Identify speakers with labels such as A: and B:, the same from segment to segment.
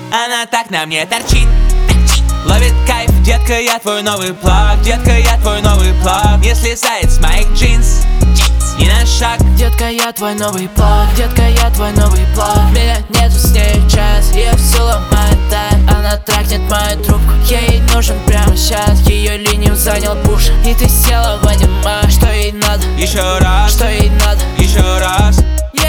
A: Она так на мне торчит, ловит кайф, детка, я твой новый плаг. Детка, я твой новый плаг. Не слезает с моих джинс ни на шаг.
B: Детка, я твой новый плаг. Детка, я твой новый плаг. Меня нету с ней час, я все ломаю так. Она трахнет мою трубку, ей нужен прямо сейчас. Ее линию занял буш, и ты села в аниме. Что ей надо?
A: Еще раз.
B: Что ей надо?
A: Еще раз.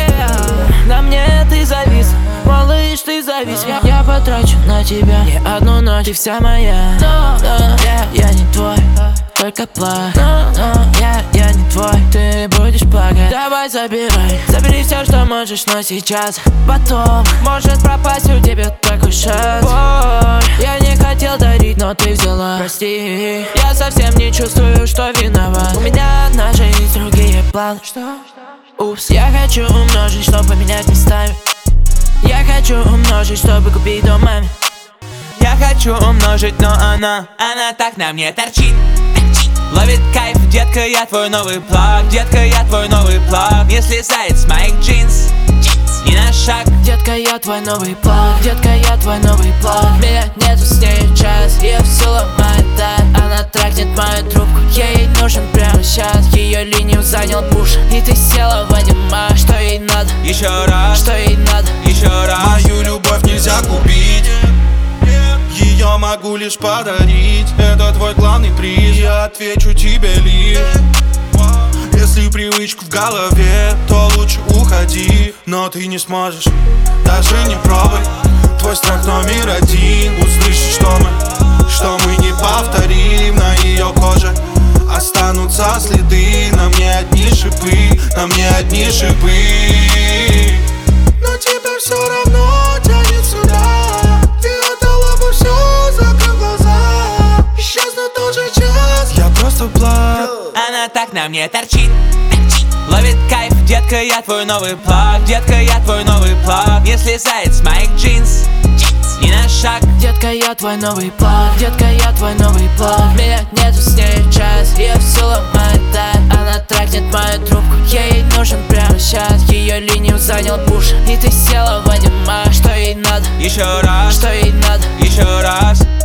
B: На мне ты завис, малыш, ты завис. Я потрачу на тебя не одну ночь, ты вся моя. Но я не твой, только плак. Но я не твой, ты будешь плакать. Давай забери все, что можешь, но сейчас. Потом может пропасть у тебя такой шанс. Я не хотел дарить, но ты взяла. Прости, я совсем не чувствую, что виноват. У меня на жизнь другие планы. Что? Упс, я хочу умножить, чтобы поменять местами. Я хочу умножить, чтобы купить дом маме.
A: Я хочу умножить, но она так на мне торчит, ловит кайф, детка, я твой новый плаг. Детка, я твой новый плаг. Не слезает с моих джинс ни на шаг.
B: Детка, я твой новый плаг. Детка, я твой новый плаг. Меня нету с ней час, я все ломаю так. Она трахнет мою трубку, ей нужен прямо сейчас. Ее линию занял буш, и ты села в аниме. Что ей надо?
A: Еще раз.
B: Что ей надо?
A: Еще раз.
C: Мою любовь нельзя купить, ее могу лишь подарить. Это твой главный приз, я отвечу тебе лишь. Если привычка в голове, то лучше уходи. Но ты не сможешь, даже не пробуй. Твой страх номер один. Услышишь, что мы не повторим. На ее коже останутся следы. На мне одни шипы, на мне одни шипы. Но тебе все равно тянет сюда. Ты отдала бы все, закрыв глаза. Исчезнет тот же час, я просто плак.
A: Она так на мне торчит, ловит кайф, детка, я твой новый плаг. Детка, я твой новый плаг. Не слезает с моих джинс ни на шаг.
B: Детка, я твой новый плаг. Детка, я твой новый плаг. Меня нету с ней час, я все ломаю так. Она трахнет мою трубку, ей нужен прямо сейчас. Ее линию занял буш, и ты села в аниме. Что ей надо?
A: Еще раз.
B: Что ей надо?
A: Еще раз.